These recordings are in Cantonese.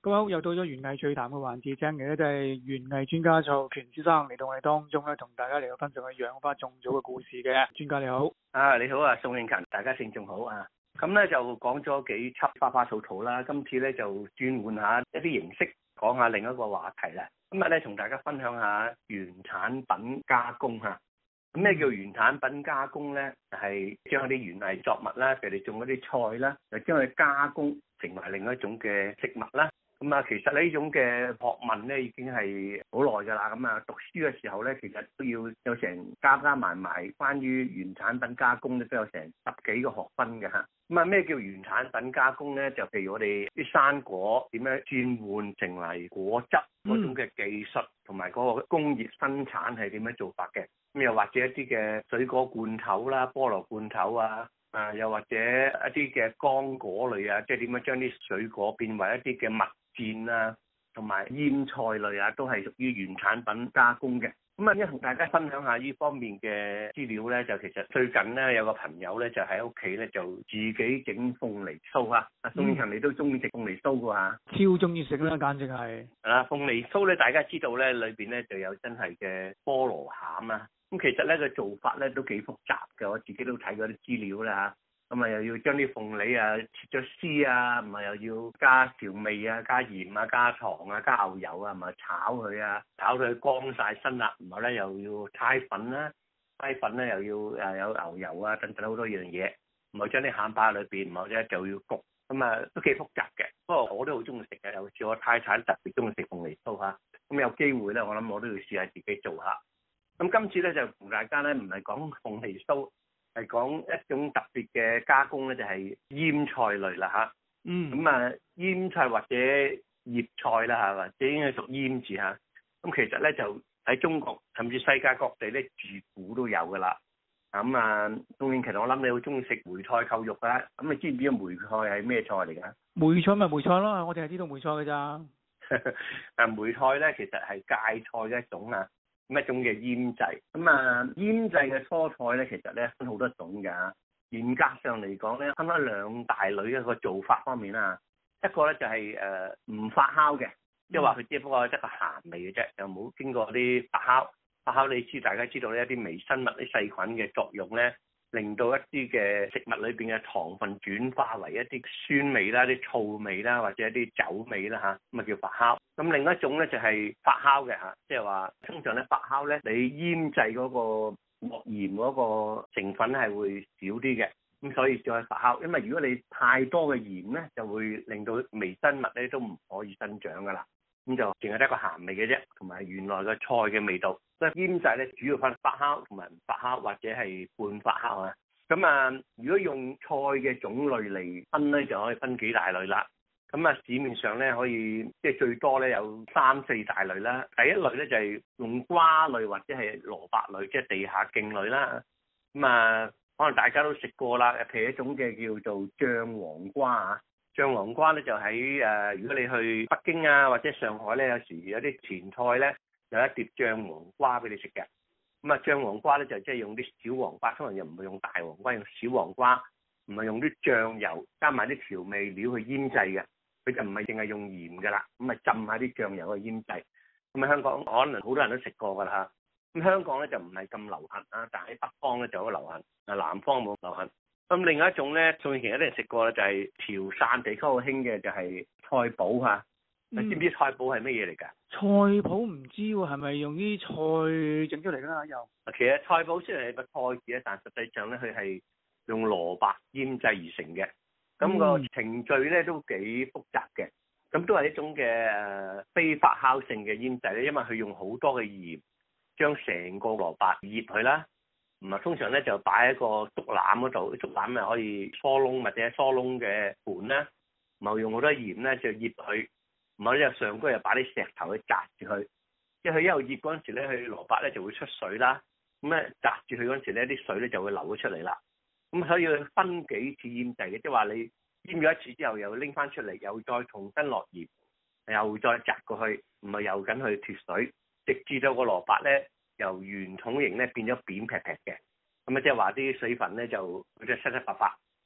各位好，又到咗園藝趣談嘅環節，請嚟咧就係園藝專家蔡浩權先生嚟到我哋當中咧，同大家嚟到分享佢養花種草嘅故事嘅。專家你好， 你好啊，宋慶勤，大家聽眾好啊。咁咧就講咗幾輯花花草草啦，今次咧就轉換下一啲形式，講下另一個話題啦。今日咧同大家分享下原產品加工嚇。咁咩叫原產品加工咧？就係將一啲園藝作物啦，譬如你種一啲菜啦，就將佢加工成為另一種嘅食物啦。咁啊，其實呢種嘅學問咧已經係好耐㗎啦。咁啊，讀書嘅時候咧，其實都要有成加埋關於原產品加工咧，都有成10幾個學分嘅嚇。咁啊，咩叫原產品加工咧？就譬如我哋啲生果點樣轉換成為果汁嗰種嘅技術，同埋嗰個工業生產係點樣做法嘅。咁又或者一啲嘅水果罐頭啦、菠蘿罐頭啊。又或者一啲嘅乾果類啊，即係點樣將啲水果變為一啲嘅蜜餞啊，同埋醃菜類啊，都係屬於原產品加工嘅。咁啊，一同大家分享下呢方面嘅資料咧，就其實最近咧有個朋友咧就喺屋企咧就自己整鳳梨酥啊。阿宋慶勤，你都中意食鳳梨酥㗎嚇？ 超中意食啦，簡直係。 鳳梨酥咧，大家知道咧，裏邊咧就有真係嘅菠蘿餡啊。咁其實咧個做法咧都幾複雜嘅，我自己都睇過啲資料啦嚇。咁啊又要將啲鳳梨啊切咗絲啊，唔係又要加調味啊、加鹽啊、加糖啊、加牛油啊，唔係炒佢啊，炒到佢乾晒身啦，然後咧又要搓粉啦，搓粉咧又要有牛油啊等等好多樣嘢，唔係將啲餡擺喺裏邊，唔係咧就要焗，咁啊都幾複雜嘅。不過我都好中意食嘅，有時我太太特別中意食鳳梨酥嚇，咁有機會咧我諗我都要試下自己做下。咁今次咧就同大家咧唔係講鳳梨酥，係講一種特別嘅加工咧，就係醃菜類啦嚇。咁啊醃菜或者醃菜啦嚇，或者應該屬醃字嚇。咁其實咧就喺中國甚至世界各地咧自古都有噶啦。咁啊，宋慶勤，我諗你好中意食梅菜扣肉啦。咁你知唔知梅菜係咩菜嚟㗎？ 梅菜咪梅菜咯，我哋係知道梅菜㗎咋。 梅菜咧其實係芥菜嘅一種啊。一種嘅醃製，咁啊醃製嘅蔬菜咧，其實咧分好多種㗎。嚴格上嚟講咧，分開兩大類嘅個做法方面啦。一個咧就係唔發酵嘅，即係話佢只不過係得個鹹味嘅啫，又冇經過啲發酵。發酵你大家知道呢一啲微生物啲細菌嘅作用咧，令到一啲嘅食物裏邊嘅糖分轉化為一啲酸味啦、啲醋味啦，或者一啲酒味啦嚇，咁啊叫發酵。咁另一種咧就係發酵嘅嚇，即係話通常咧發酵咧，你醃製嗰個鑊鹽嗰個成分係會少啲嘅，咁所以再發酵。因為如果你太多嘅鹽咧，就會令到微生物咧都唔可以生長噶啦，咁就淨係得個鹹味嘅啫，同埋原來嘅菜嘅味道。所以醃製咧主要分發酵同埋唔發酵或者係半發酵啊。咁啊，如果用菜嘅種類嚟分咧，就可以分幾大類啦。咁啊，市面上咧可以即係最多咧有3、4大類啦。第一類咧就係用瓜類或者係蘿蔔類，即係地下莖類啦。咁啊，可能大家都食過啦，譬如一種嘅叫做醬黃瓜啊。醬黃瓜咧就喺如果你去北京啊或者上海咧，有時有啲前菜咧有一碟醬黃瓜俾你食嘅。咁啊，醬黃瓜咧就即係用啲小黃瓜，通常又唔會用大黃瓜，用小黃瓜，唔係用啲醬油加埋啲調味料去醃製嘅。佢就唔係淨係用鹽㗎啦，咁啊浸下啲醬油去醃製。咁啊香港可能好多人都食過㗎啦嚇。咁香港咧就唔係咁流行啊，但喺北方咧就好流行，南方冇流行。咁另外一種咧，宋慶勤一定食過啦，就係潮汕地區好興嘅就係菜脯嚇。你知唔知菜脯係乜嘢嚟㗎？ 菜脯唔知喎，係咪用啲菜整出嚟㗎又？ 其實菜脯雖然係個菜字咧，但實際上咧佢係用蘿蔔醃製而成嘅。咁個程序咧都幾複雜嘅，咁都係一種嘅非發酵性嘅醃製咧，因為佢用好多嘅鹽將成個蘿蔔醃佢啦，唔係通常咧就擺喺個竹籃嗰度，竹籃咪可以疏窿或者疏窿嘅盤啦，唔係用好多鹽咧就醃佢，唔係咧上高又擺啲石頭去擲住佢，即係佢一路醃嗰陣時咧，佢蘿蔔咧就會出水啦，咁咧擲住佢嗰陣時咧啲水咧就會流咗出嚟啦。咁所以佢分幾次醃製嘅，即係話你醃咗一次之後，又拎翻出嚟，又再重新落鹽，又再擲過去，唔係又緊去脫水，直至到個蘿蔔咧由圓筒形咧變咗扁劈劈嘅。咁啊，即係話啲水分咧就佢就七七八八，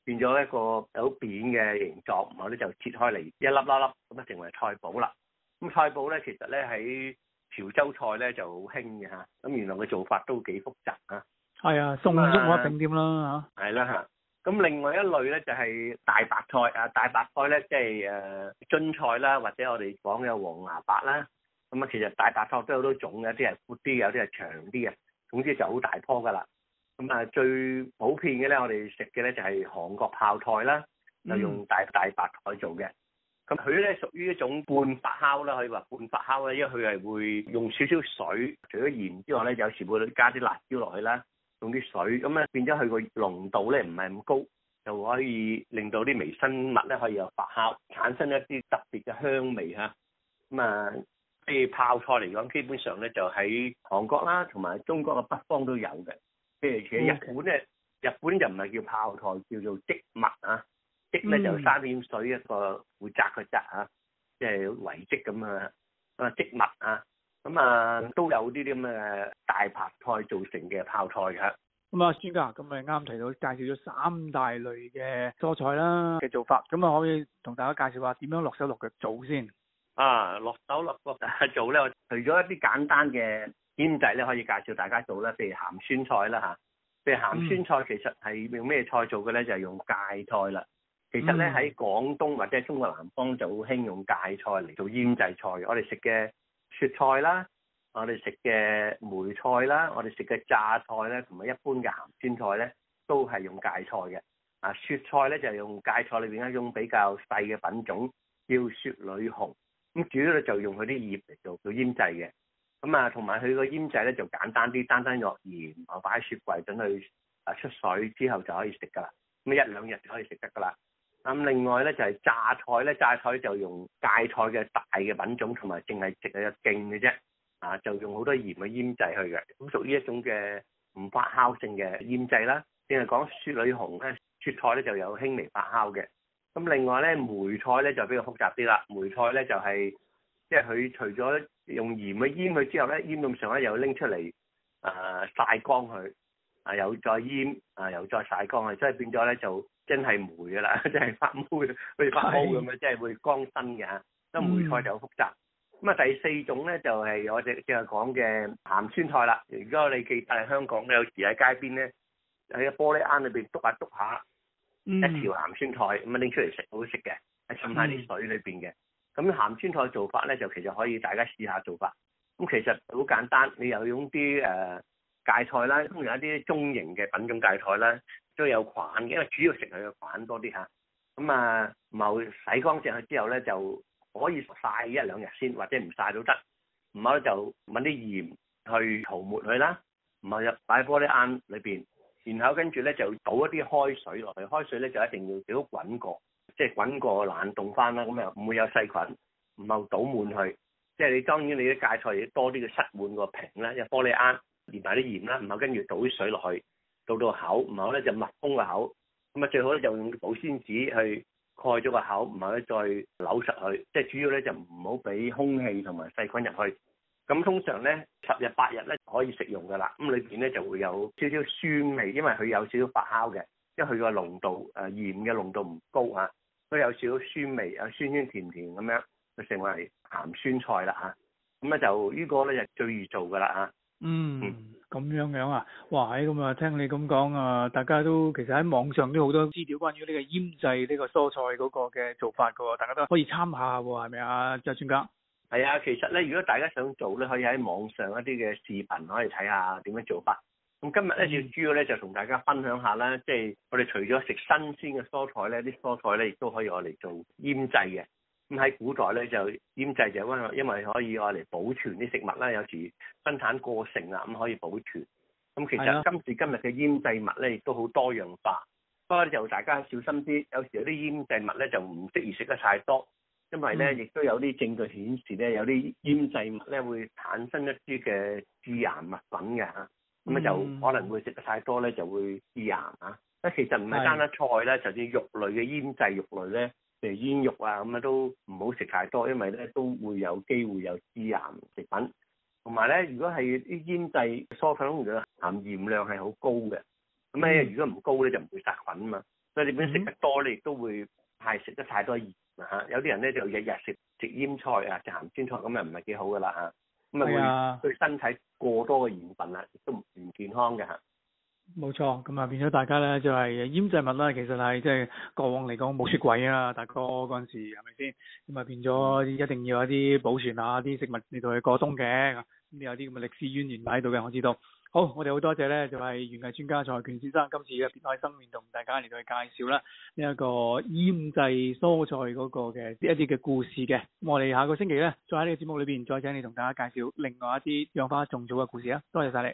變咗一個好扁嘅形狀，然後咧就切開嚟一粒粒粒咁啊，成為菜脯啦。咁菜脯咧其實咧喺潮州菜咧就好興嘅嚇，咁原來嘅做法都幾複雜啊。 係啊，餸足我一定添啦嚇。 係啦嚇。咁另外一類咧就係大白菜啊，大白菜咧即係津菜啦，或者我哋講嘅黃芽白啦。咁啊，其實大白菜都有好多種嘅，有啲係闊啲，有啲係長啲嘅，總之就好大棵噶啦。咁啊，最普遍嘅咧，我哋食嘅咧就係韓國泡菜啦，就用大白菜做嘅。咁佢咧屬於一種半發酵啦，可以話半發酵咧，因為佢係會用少少水，除咗鹽之外咧，有時會加啲辣椒落去啦。用啲水咁咧，變咗佢個濃度咧唔係咁高，就可以令到啲微生物咧可以有發酵，產生一啲特別嘅香味嚇。咁啊，譬如泡菜嚟講，基本上咧就喺韓國啦，同埋中國嘅北方都有嘅。譬如其實日本咧，日本就唔係叫泡菜，叫做薏麥啊。薏咧就三點水一個會紮嘅紮啊，即係遺跡咁啊。啊薏麥啊。咁啊，都有啲咁嘅大白菜做成嘅泡菜嘅。 咁啊，專家咁咪啱提到介紹咗3大類嘅蔬菜啦嘅做法，咁啊可以同大家介紹下點樣落手落腳做先。 啊，落手落腳做咧，除咗一啲簡單嘅醃製咧，可以介紹大家做啦，譬如鹹酸菜啦嚇。譬如鹹酸菜其實係用咩菜做嘅咧？就係用芥菜啦。其實咧喺廣東或者中國南方就好興用芥菜嚟做醃製菜。我哋食嘅雪菜啦，我哋食嘅梅菜啦，我哋食嘅榨菜咧，同埋一般嘅鹹酸菜咧，都係用芥菜嘅。啊，雪菜咧就係用芥菜裏邊一種比較細嘅品種，叫雪裏紅。咁主要咧就用佢啲葉嚟做醃製嘅。咁啊，同埋佢個醃製咧就簡單啲，單落鹽，我擺喺雪櫃等佢出水之後就可以食㗎啦。咁1-2日就可以食得㗎啦。咁另外咧就係榨菜咧，榨菜就用芥菜嘅大嘅品種，同埋淨係食佢嘅莖嘅啫。啊，就用好多鹽去醃製佢嘅，咁屬於一種嘅唔發酵性嘅醃製啦。淨係講雪裏紅咧，雪菜咧就有輕微發酵嘅。咁另外咧梅菜咧就比較複雜啲啦。梅菜咧就係即係佢除咗用鹽去醃佢之後咧，醃咁上咧又拎出嚟曬乾佢，又再醃，又再曬乾佢，所以變咗咧就真係梅㗎啦，真係發毛，好似發毛咁樣，即係會乾身嘅嚇。咁梅菜就好複雜。咁啊，第4種咧就係我哋正係講嘅鹹酸菜啦。如果你記得喺香港咧，有時喺街邊咧喺個玻璃罌裏邊篤下一條鹹酸菜，咁啊拎出嚟食，好食嘅，係浸喺啲水裏邊嘅。咁鹹酸菜做法咧就其實可以大家試下做法。咁其實好簡單，你又用啲芥菜啦，通常一啲中型嘅品種芥菜啦，都有菌嘅，因為主要食佢嘅菌多啲嚇。咁啊，冇洗乾淨佢之後咧就可以曬1-2日先，或者唔曬都得。唔好咧就揾啲鹽去塗抹佢啦，唔好入擺玻璃罌裏邊，然後跟住咧就倒一啲開水落去，開水咧就一定要少滾過，即係滾過冷凍翻啦，咁又唔會有細菌，唔好倒滿去。即係你當然你啲芥菜要多啲嘅塞滿個瓶啦，有玻璃罌連埋啲鹽啦，唔好跟住倒啲水落去，到口，唔好咧就密封個口。咁啊最好咧就用保鮮紙去蓋咗個口，唔係咧再扭實佢，即係主要咧就唔好俾空氣同埋細菌入去。咁通常咧10日8日咧可以食用㗎啦。咁裏邊咧就會有少少酸味，因為佢有少少發酵嘅，因為佢個濃度鹽嘅濃度唔高啊，所以有少少酸味，有酸酸甜甜咁樣，就成為鹹酸菜啦嚇。咁咧就呢個咧就最易做㗎啦嚇。 咁樣啊，哇！咁啊，聽你咁講啊，大家都其實喺網上都好多資料關於呢個醃製呢個蔬菜嗰個嘅做法㗎喎，大家都可以參考下喎，係咪啊，周專家？ 係啊，其實咧，如果大家想做咧，可以喺網上一啲嘅視頻可以睇下點樣做法。咁今日咧最主要咧就同大家分享下啦，即係我哋除咗食新鮮嘅蔬菜咧，啲蔬菜咧亦都可以攞嚟做醃製嘅。咁喺古代咧就醃製就因為可以攞嚟保存啲食物啦，有時生產過剩啦，咁可以保存。咁其實今時今日嘅醃製物咧亦都好多樣化，不過就大家小心啲，有時有啲醃製物咧就唔適宜食得太多，因為咧亦都有啲證據顯示咧有啲醃製物咧會產生一啲嘅致癌物品嘅嚇，咁就可能會食得太多咧就會致癌啊。其實唔係單一菜啦，就算肉類嘅醃製肉類咧，譬如煙肉啊咁啊都唔好食太多，因為咧都會有機會有致癌食品。同埋咧，如果係啲醃製蔬菜嘅含鹽量係好高嘅，咁咧如果唔高咧就唔會殺菌啊嘛。 所以你變食得多咧，亦都會食得太多鹽啊。有啲人咧就日日食醃菜啊，食鹹酸菜咁啊，唔係幾好噶啦嚇。咁啊會對身體過多嘅鹽分啊，亦都唔健康嘅嚇。 冇錯，咁啊變咗大家咧就係醃製物啦，其實係即係過往嚟講冇雪櫃啊，大哥嗰陣時係咪先？咁啊變咗一定要有啲保存啊，啲食物嚟到去過冬嘅，咁有啲咁嘅歷史淵源喺度嘅，我知道。好，我哋好多謝咧，就係園藝專家蔡權先生今次嘅別開生面同大家嚟到去介紹啦呢一個醃製蔬菜嗰個嘅一啲嘅故事嘅。咁我哋下個星期咧再喺呢個節目裏邊再請你同大家介紹另外一啲養花種草嘅故事啊！多謝晒你。